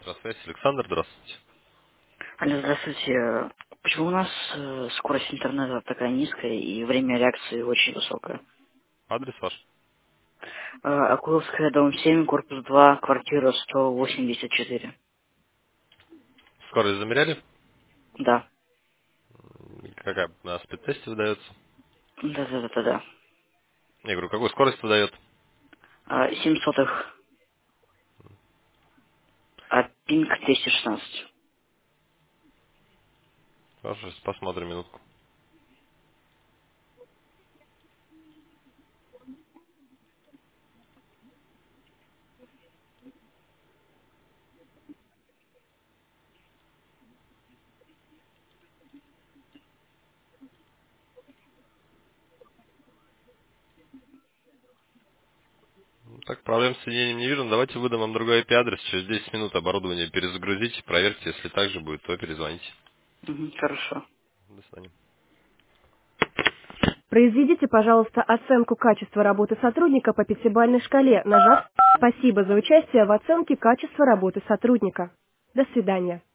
Здравствуйте, Александр, здравствуйте. Алло, здравствуйте. Почему у нас скорость интернета такая низкая и время реакции очень высокое? Адрес ваш? Акуловская, дом 7, корпус 2, квартира 184. Скорость замеряли? Да. Какая на спидтесте выдается? Да. Я говорю, какую скорость выдает? 7 сотых, а пинг 216. Хорошо, сейчас посмотрим минутку. Так, проблем с соединением не вижу. Но давайте выдам вам другой IP-адрес. Через 10 минут оборудование перезагрузите, проверьте. Если так же будет, то перезвоните. Мгм, хорошо. До свидания. Произведите, пожалуйста, оценку качества работы сотрудника по пятибалльной шкале, нажав «Спасибо за участие в оценке качества работы сотрудника». До свидания.